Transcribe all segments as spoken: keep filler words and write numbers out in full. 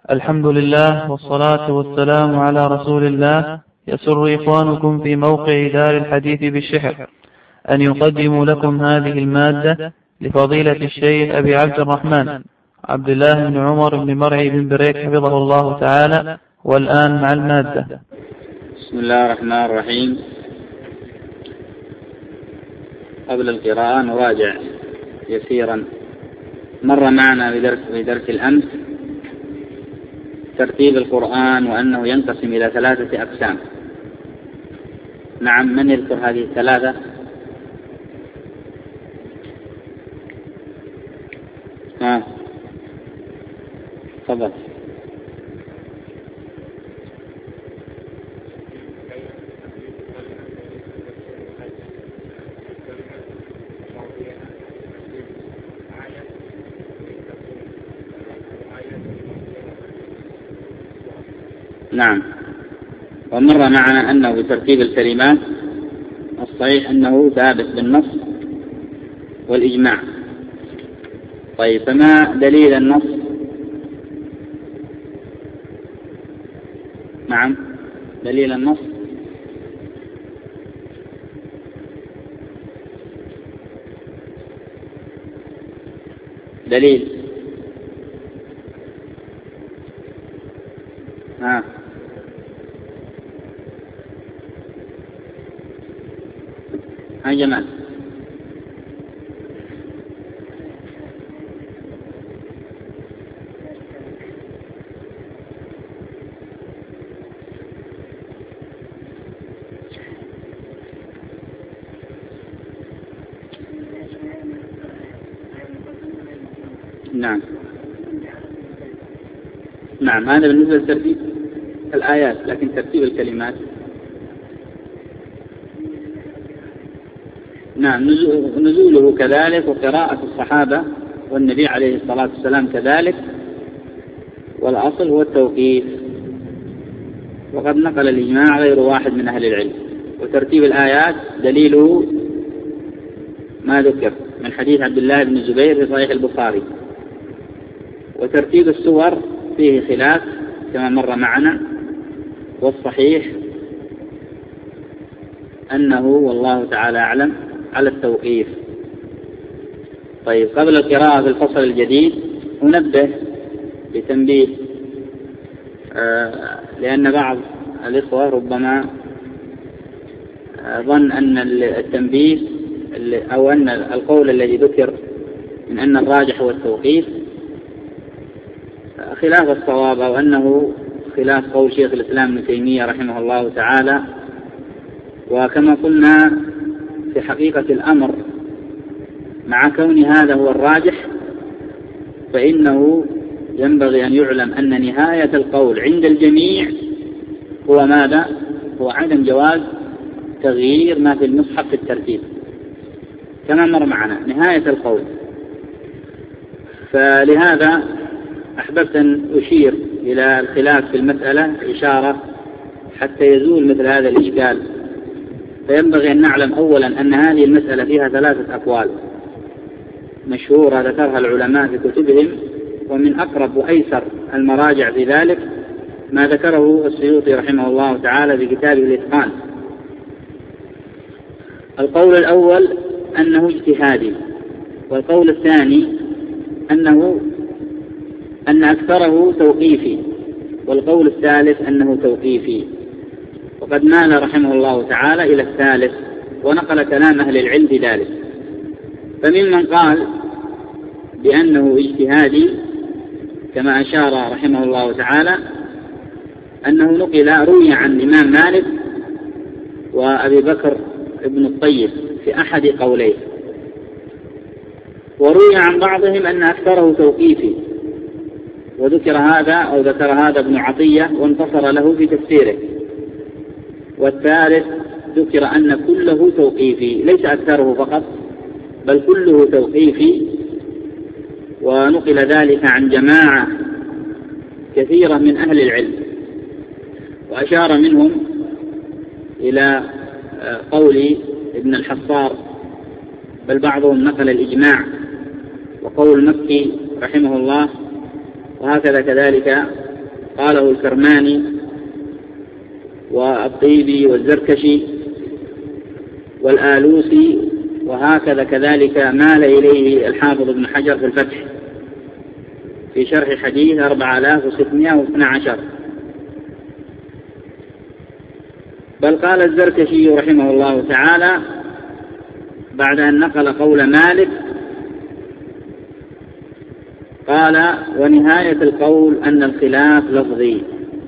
الحمد لله والصلاة والسلام على رسول الله. يسر إخوانكم في موقع دار الحديث بالشحر أن يقدموا لكم هذه المادة لفضيلة الشيخ أبي عبد الرحمن عبد الله بن عمر بن مرعي بن بريك حفظه الله تعالى. والآن مع المادة. بسم الله الرحمن الرحيم. قبل القراءة نراجع يسيرا مر معنا بدرس في درس الأمس ترتيب القرآن وأنه ينقسم إلى ثلاثة أقسام. نعم، من يذكر هذه الثلاثة؟ ها تفضل. نعم، ومر معنا أنه بترتيب الكلمات الصحيح أنه ثابت بالنص والإجماع. طيب، فما دليل النص؟ نعم، دليل النص دليل ها ها جمال. نعم نعم، هذا بالنسبة لترتيب الآيات، لكن ترتيب الكلمات نعم نزوله كذلك، وقراءة الصحابة والنبي عليه الصلاة والسلام كذلك، والأصل هو التوقيف، وقد نقل الإجماع غير واحد من أهل العلم. وترتيب الآيات دليله ما ذكر من حديث عبد الله بن الزبير في صحيح البخاري. وترتيب السور فيه خلاف كما مر معنا، والصحيح أنه والله تعالى أعلم على التوقيف. طيب، قبل القراءة في الفصل الجديد ننبه بتنبيه، آه لأن بعض الإخوة ربما آه ظن أن التنبيه أو أن القول الذي ذكر من أن الراجح هو التوقيف خلاف الصواب، أو أنه خلاف قول شيخ الإسلام ابن تيمية رحمه الله تعالى. وكما قلنا في حقيقة الأمر، مع كون هذا هو الراجح، فإنه ينبغي أن يعلم أن نهاية القول عند الجميع هو ماذا؟ هو عدم جواز تغيير ما في المصحف في الترتيب كما مر معنا نهاية القول. فلهذا أحببت أن أشير إلى الخلاف في المسألة إشارة حتى يزول مثل هذا الإشكال. فينبغي أن نعلم أولا أن هذه المسألة فيها ثلاثة أقوال مشهورة ذكرها العلماء في كتبهم، ومن أقرب وأيسر المراجع في ذلك ما ذكره السيوطي رحمه الله تعالى في كتابه الإتقان. القول الأول أنه اجتهادي، والقول الثاني أنه أن أكثره توقيفي، والقول الثالث أنه توقيفي. وقد مال رحمه الله تعالى إلى الثالث، ونقل كلام أهل العلم في ذلك. فممن قال بأنه اجتهادي كما أشار رحمه الله تعالى أنه نقل روي عن الإمام مالك وأبي بكر ابن الطيب في أحد قوليه، وروي عن بعضهم أن أكثره توقيفي، وذكر هذا أو ذكر هذا ابن عطية وانتصر له في تفسيره. والثالث ذكر أن كله توقيفي، ليس أكثره فقط بل كله توقيفي، ونقل ذلك عن جماعة كثيرة من أهل العلم. وأشار منهم إلى قول ابن الحصار، بل بعضهم نقل الإجماع، وقول مكي رحمه الله، وهكذا كذلك قاله الكرماني والطيبي والزركشي والآلوسي، وهكذا كذلك مال إليه الحافظ ابن حجر في الفتح في شرح حديث أربعة آلاف وستمائة واثني عشر. بل قال الزركشي رحمه الله تعالى بعد أن نقل قول مالك قال: ونهاية القول أن الخلاف لفظي.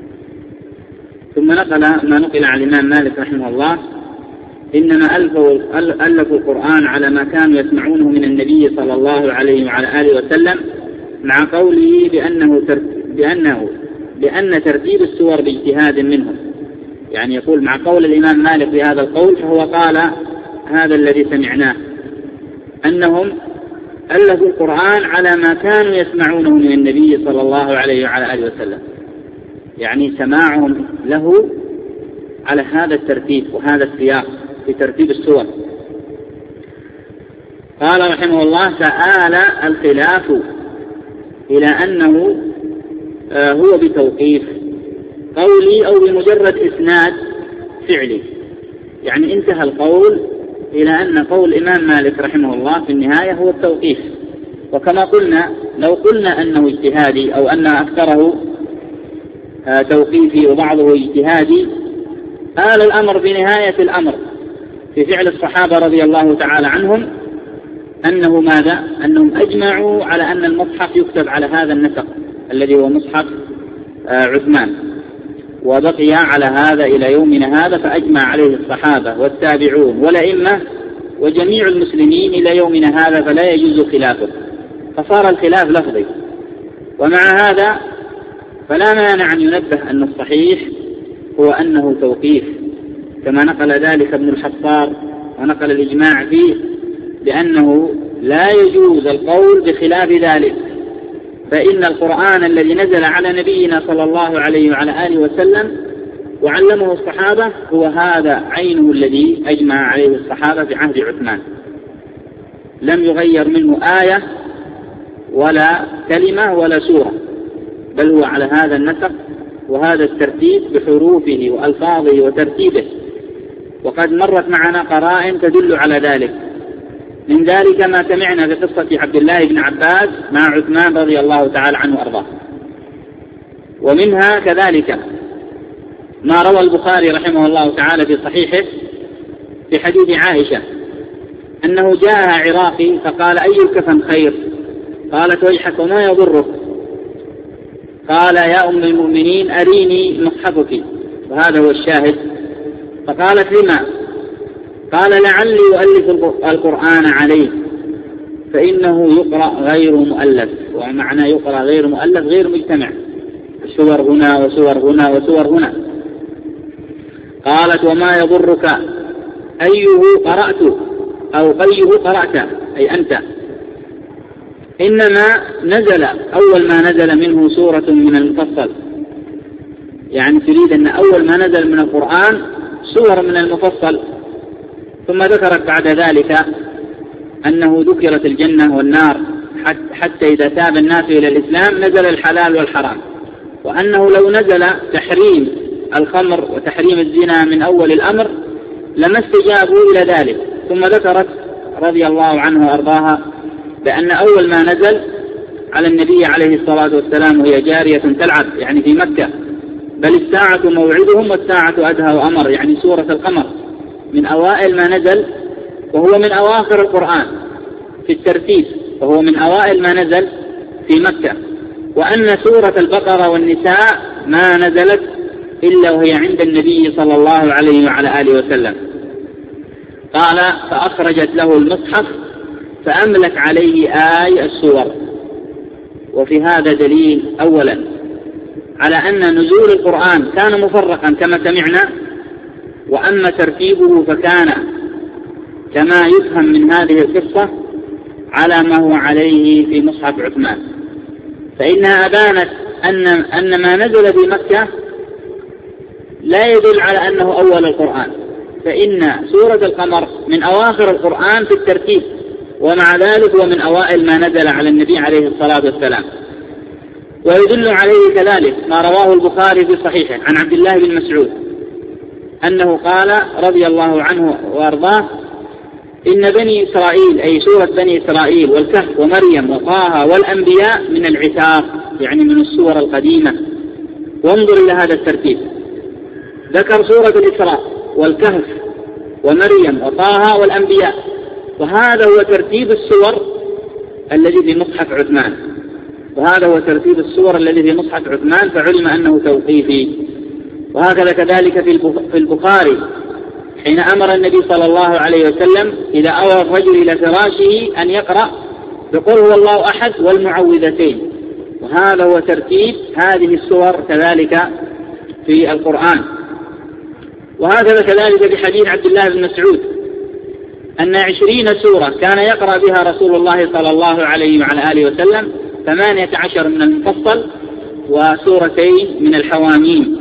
ثم نقل ما نقل عن الإمام مالك رحمه الله: إنما ألفوا القرآن على ما كانوا يسمعونه من النبي صلى الله عليه وعلى آله وسلم، مع قوله بأنه بأنه بأن ترتيب السور باجتهاد منهم. يعني يقول مع قول الإمام مالك بهذا القول، فهو قال هذا الذي سمعناه، أنهم ألفوا القرآن على ما كانوا يسمعونه من النبي صلى الله عليه وعلى آله وسلم، يعني سماعهم له على هذا الترتيب وهذا السياق في ترتيب السور. قال رحمه الله: فآل الخلاف إلى أنه هو بتوقيف قولي أو بمجرد إسناد فعلي. يعني انتهى القول إلى أن قول الإمام مالك رحمه الله في النهاية هو التوقيف. وكما قلنا لو قلنا أنه اجتهادي أو أن أكثره توقيفي وبعضه اجتهادي، آل الأمر بنهاية الأمر في فعل الصحابة رضي الله تعالى عنهم أنه ماذا؟ أنهم أجمعوا على أن المصحف يكتب على هذا النسق الذي هو مصحف عثمان، وبقي على هذا إلى يومنا هذا، فأجمع عليه الصحابة والتابعون والأئمة وجميع المسلمين إلى يومنا هذا، فلا يجوز خلافه، فصار الخلاف لفظي. ومع هذا فلا مانع أن ينبه أن الصحيح هو أنه توقيف، كما نقل ذلك ابن الحصار ونقل الإجماع فيه بأنه لا يجوز القول بخلاف ذلك، فإن القرآن الذي نزل على نبينا صلى الله عليه وعلى آله وسلم وعلمه الصحابة هو هذا عينه الذي أجمع عليه الصحابة في عهد عثمان، لم يغير منه آية ولا كلمة ولا سورة، بل هو على هذا النسق وهذا الترتيب بحروفه وألفاظه وترتيبه. وقد مرت معنا قرائن تدل على ذلك، من ذلك ما سمعنا في قصة عبد الله بن عباس مع عثمان رضي الله تعالى عنه وأرضاه. ومنها كذلك ما روى البخاري رحمه الله تعالى في صحيحه في حديث عائشة أنه جاء عراقي فقال: أي الكفن خير؟ قالت: ويحك وما يضرك؟ قال: يا أم المؤمنين أريني مصحفك، وهذا هو الشاهد. فقالت: لما؟ قال: لعلي أؤلف القرآن عليه فإنه يقرأ غير مؤلف. ومعنى يقرأ غير مؤلف غير مجتمع، سور هنا وسور هنا وسور هنا. قالت: وما يضرك أيه قرأت أو أيه قرأت، أي أنت. إنما نزل أول ما نزل منه سورة من المفصل، يعني تريد أن أول ما نزل من القرآن سور من المفصل. ثم ذكرت بعد ذلك أنه ذكرت الجنة والنار حتى إذا تاب الناس إلى الإسلام نزل الحلال والحرام، وأنه لو نزل تحريم الخمر وتحريم الزنا من أول الأمر لما استجابوا إلى ذلك. ثم ذكرت رضي الله عنه وأرضاها بأن أول ما نزل على النبي عليه الصلاة والسلام وهي جارية تلعب، يعني في مكة، بل الساعة موعدهم والساعة أدهى وأمر، يعني سورة القمر من أوائل ما نزل، وهو من أواخر القرآن في الترتيب، وهو من أوائل ما نزل في مكة. وأن سورة البقرة والنساء ما نزلت إلا وهي عند النبي صلى الله عليه وعلى آله وسلم. قال: فأخرجت له المصحف فأملت عليه آي السور. وفي هذا دليل أولا على أن نزول القرآن كان مفرقا كما سمعنا، وأما ترتيبه فكان كما يفهم من هذه القصة على ما هو عليه في مصحف عثمان. فإنها أبانت أن, أن ما نزل في مكة لا يدل على أنه أول القرآن، فإن سورة القمر من أواخر القرآن في الترتيب، ومع ذلك هو من أوائل ما نزل على النبي عليه الصلاة والسلام. ويدل عليه كذلك ما رواه البخاري في صحيحه عن عبد الله بن مسعود أنه قال رضي الله عنه وأرضاه: إن بني إسرائيل، أي سورة بني إسرائيل والكهف ومريم وطه والأنبياء، من العتاق، يعني من السور القديمة. وانظر إلى هذا الترتيب، ذكر سورة الإسراء والكهف ومريم وطه والأنبياء، وهذا هو ترتيب السور الذي في مصحف عثمان، وهذا هو ترتيب السور الذي في مصحف عثمان، فعلم أنه توقيفي. وهكذا كذلك في البخاري حين أمر النبي صلى الله عليه وسلم إذا أوى الرجل إلى فراشه أن يقرأ بقل هو الله أحد والمعوذتين، وهذا هو ترتيب هذه السور كذلك في القرآن. وهكذا كذلك في حديث عبد الله بن مسعود أن عشرين سورة كان يقرأ بها رسول الله صلى الله عليه وعلى آله وسلم، ثمانية عشر من المفصل وسورتين من الحواميم.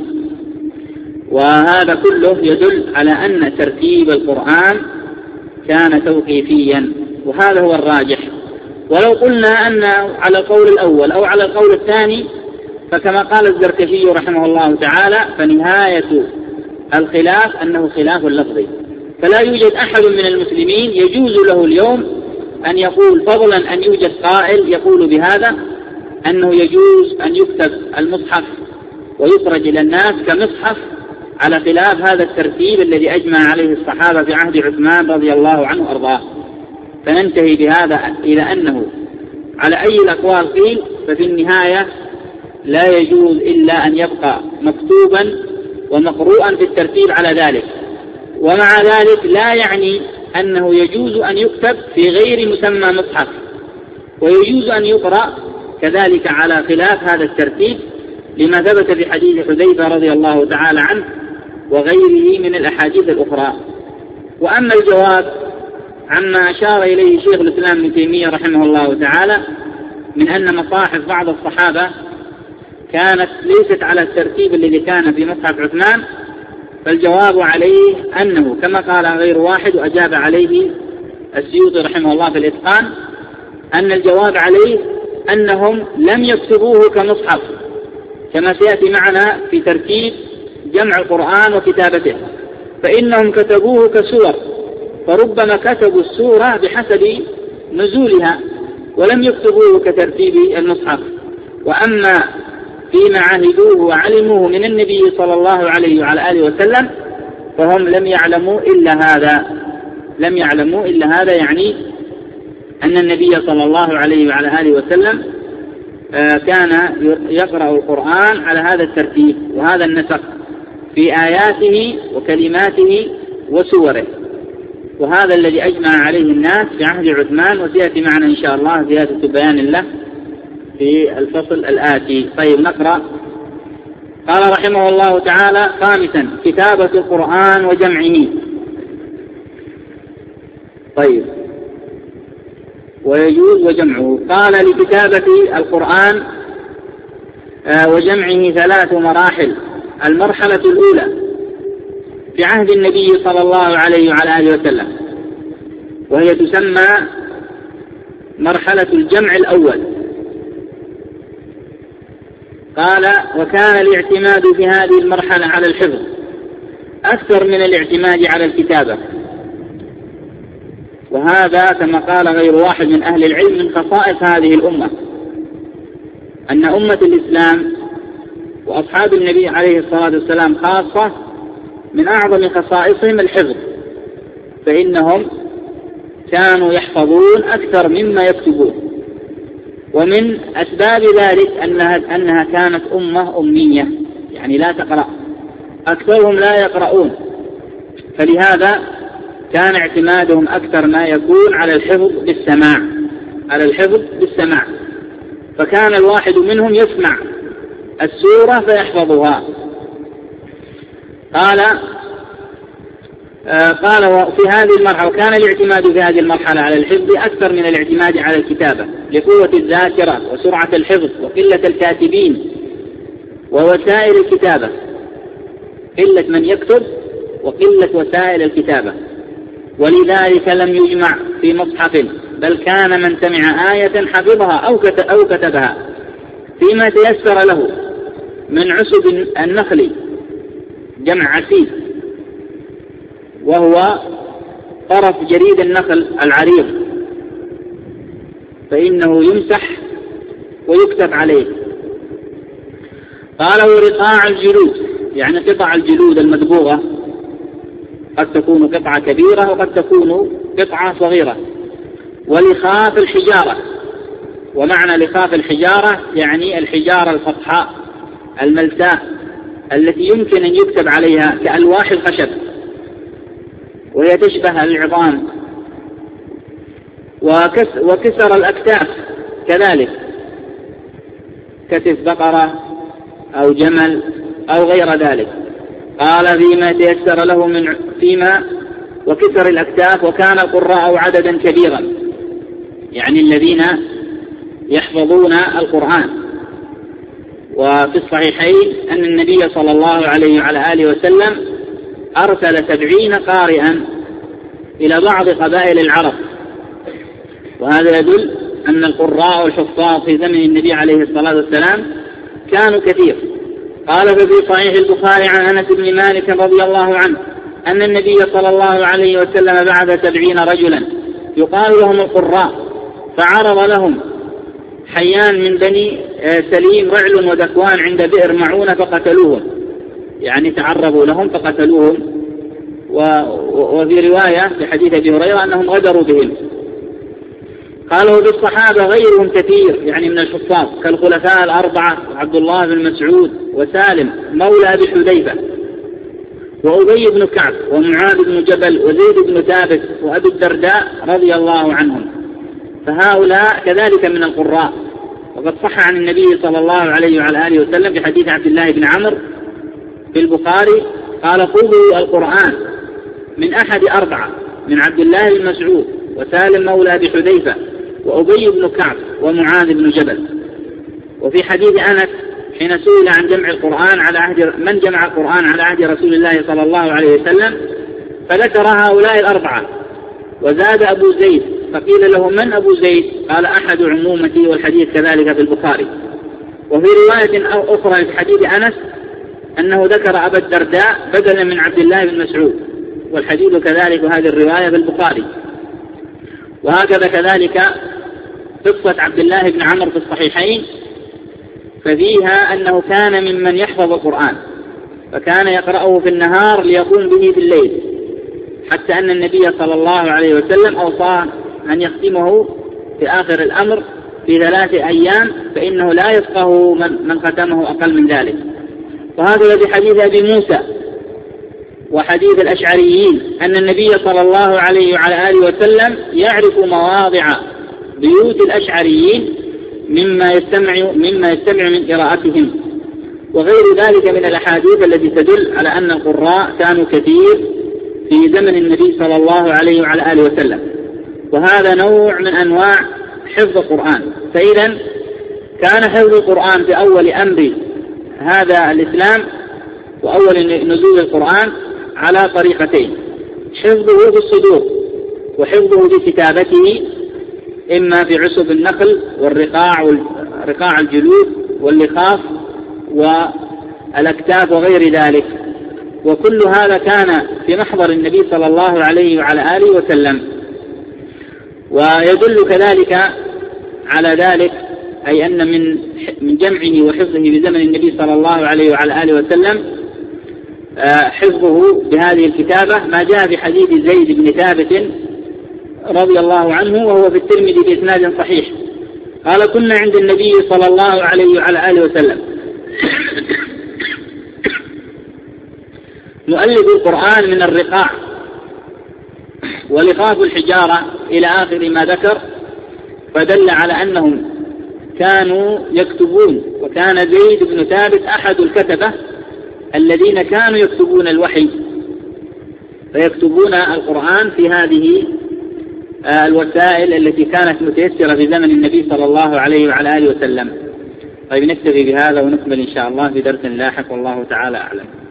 وهذا كله يدل على أن ترتيب القرآن كان توقيفيا، وهذا هو الراجح. ولو قلنا أن على القول الأول أو على القول الثاني، فكما قال الزركشي رحمه الله تعالى: فنهاية الخلاف أنه خلاف لفظي، فلا يوجد أحد من المسلمين يجوز له اليوم أن يقول، فضلا أن يوجد قائل يقول بهذا، أنه يجوز أن يكتب المصحف ويخرج إلى الناس كمصحف على خلاف هذا الترتيب الذي أجمع عليه الصحابة في عهد عثمان رضي الله عنه وأرضاه. فننتهي بهذا إلى أنه على أي الأقوال قيل، ففي النهاية لا يجوز إلا أن يبقى مكتوبا ومقروءا في الترتيب على ذلك. ومع ذلك لا يعني أنه يجوز أن يكتب في غير مسمى مصحف، ويجوز أن يقرأ كذلك على خلاف هذا الترتيب، لما ثبت في حديث حذيفة رضي الله تعالى عنه وغيره من الأحاديث الأخرى. وأما الجواب عما أشار إليه شيخ الإسلام ابن تيمية رحمه الله تعالى من أن مصاحف بعض الصحابة كانت ليست على الترتيب الذي كان في مصحف عثمان، فالجواب عليه أنه كما قال غير واحد، وأجاب عليه السيوطي رحمه الله في الإتقان، أن الجواب عليه أنهم لم يكتبوه كمصحف كما سيأتي معنا في ترتيب جمع القرآن وكتابته، فإنهم كتبوه كسور، فربما كتبوا السورة بحسب نزولها ولم يكتبوه كترتيب المصحف. وأما فيما عهدوه وعلموه من النبي صلى الله عليه وعلى آله وسلم فهم لم يعلموا إلا هذا، لم يعلموا إلا هذا، يعني أن النبي صلى الله عليه وعلى آله وسلم كان يقرأ القرآن على هذا الترتيب وهذا النسق في آياته وكلماته وسوره، وهذا الذي أجمع عليه الناس في عهد عثمان، وسيأتي معنا إن شاء الله زيادة بيان له في الفصل الآتي. طيب نقرأ. قال رحمه الله تعالى: خامسا كتابة القرآن وجمعه. طيب، ويجوز وجمعه. قال: لكتابة القرآن وجمعه ثلاث مراحل. المرحلة الأولى في عهد النبي صلى الله عليه وعلى آله وسلم، وهي تسمى مرحلة الجمع الأول. قال: وكان الاعتماد في هذه المرحلة على الحفظ أكثر من الاعتماد على الكتابة، وهذا كما قال غير واحد من أهل العلم من خصائص هذه الأمة، أن أمة الإسلام وأصحاب النبي عليه الصلاة والسلام خاصة من أعظم خصائصهم الحفظ، فإنهم كانوا يحفظون أكثر مما يكتبون. ومن أسباب ذلك أنها, أنها كانت أمة أمية، يعني لا تقرأ، أكثرهم لا يقرؤون، فلهذا كان اعتمادهم أكثر ما يكون على الحفظ بالسماع، على الحفظ بالسماع. فكان الواحد منهم يسمع السورة فيحفظها. قال آه قال في هذه المرحلة وكان الاعتماد في هذه المرحلة على الحفظ أكثر من الاعتماد على الكتابة، لقوة الذاكرة وسرعة الحفظ وقلة الكاتبين ووسائل الكتابة، قلة من يكتب وقلة وسائل الكتابة. ولذلك لم يجمع في مصحف، بل كان من سمع آية حفظها أو أو كتبها، فيما تيسر له من عسب النخل جمع عسيب، وهو طرف جريد النخل العريض، فإنه يمسح ويكتب عليه. قالوا رقاع الجلود، يعني قطع الجلود المدبوغة، قد تكون قطعة كبيرة وقد تكون قطعة صغيرة. ولخاف الحجارة، ومعنى لخاف الحجارة يعني الحجارة الفطحاء الملساء التي يمكن أن يكتب عليها كألواح الخشب، وهي تشبه العظام. وكسر الأكتاف كذلك، كتف بقرة أو جمل أو غير ذلك. قال فيما تيسر له من فيما وكسر الأكتاف. وكان القراء عددا كبيرا، يعني الذين يحفظون القرآن. وفي الصحيحين أن النبي صلى الله عليه وعلى آله وسلم أرسل سبعين قارئا إلى بعض قبائل العرب، وهذا يدل أن القراء والحفاظ في زمن النبي عليه الصلاة والسلام كانوا كثير. قال ففي صحيح البخاري عن أنس بن مالك رضي الله عنه أن النبي صلى الله عليه وسلم بعث سبعين رجلا يقال لهم القراء، فعرض لهم حيان من بني سليم رعل وذكوان عند بئر معونة فقتلوهم، يعني تعرضوا لهم فقتلوهم. وفي رواية في حديث أبي هريرة أنهم غدروا بهم. قالوا بالصحابة غيرهم كثير، يعني من الحفاظ كالخلفاء الأربعة عبد الله بن مسعود وسالم مولى أبي حذيفة وأبي بن كعب ومعاذ بن جبل وزيد بن ثابت وأبي الدرداء رضي الله عنهم، فهؤلاء كذلك من القراء. وقد صح عن النبي صلى الله عليه وعلى آله وسلم في حديث عبد الله بن عمرو في البخاري قال خذوا القرآن من أحد أربعة، من عبد الله بن مسعود وسالم مولى أبي حذيفة وأبي بن كعب ومعاذ بن جبل. وفي حديث أنس حين سئل عن جمع القرآن على عهد من جمع القرآن على عهد رسول الله صلى الله عليه وسلم فذكر هؤلاء الأربعة، وزاد أبو زيد فقيل له من أبو زيد؟ قال أحد عمومتي، والحديث كذلك في البخاري. وفي رواية أخرى في حديث أنس أنه ذكر أبا الدرداء بدلا من عبد الله بن مسعود، والحديث كذلك هذه الرواية في البخاري. وهكذا كذلك قصة عبد الله بن عمرو في الصحيحين، ففيها أنه كان ممن يحفظ القرآن، فكان يقرأه في النهار ليقوم به في الليل، حتى أن النبي صلى الله عليه وسلم أوصاه أن يختمه في آخر الأمر في ثلاث أيام، فإنه لا يفقه من, من ختمه أقل من ذلك. وهكذا في حديث أبي موسى وحديث الأشعريين أن النبي صلى الله عليه وعلى آله وسلم يعرف مواضع بيوت الأشعريين مما يستمع, مما يستمع من قراءتهم، وغير ذلك من الأحاديث التي تدل على أن القراء كانوا كثير في زمن النبي صلى الله عليه وعلى آله وسلم. وهذا نوع من أنواع حفظ القرآن. فإذا كان حفظ القرآن في أول أمر هذا الإسلام وأول نزول القرآن على طريقتين: حفظه في الصدور وحفظه في كتابته، إما في عسب النخل والرقاع ورقاع الجلود واللخاف والأكتاف وغير ذلك. وكل هذا كان في محضر النبي صلى الله عليه وعلى آله وسلم. ويدل كذلك على ذلك أي أن من من جمعه وحفظه بزمن النبي صلى الله عليه وعلى آله وسلم حفظه بهذه الكتابة ما جاء في حديث زيد بن ثابت رضي الله عنه، وهو في الترمذي بإسناد صحيح. قال: كنا عند النبي صلى الله عليه وعلى آله وسلم نؤلف القرآن من الرقاع ولخاف الحجارة إلى آخر ما ذكر، فدل على أنهم كانوا يكتبون. وكان زيد بن ثابت أحد الكتبة الذين كانوا يكتبون الوحي، فيكتبون القرآن في هذه الوسائل التي كانت متيسرة في زمن النبي صلى الله عليه وعلى آله وسلم. طيب، نكتفي بهذا ونكمل إن شاء الله في درس لاحق، والله تعالى أعلم.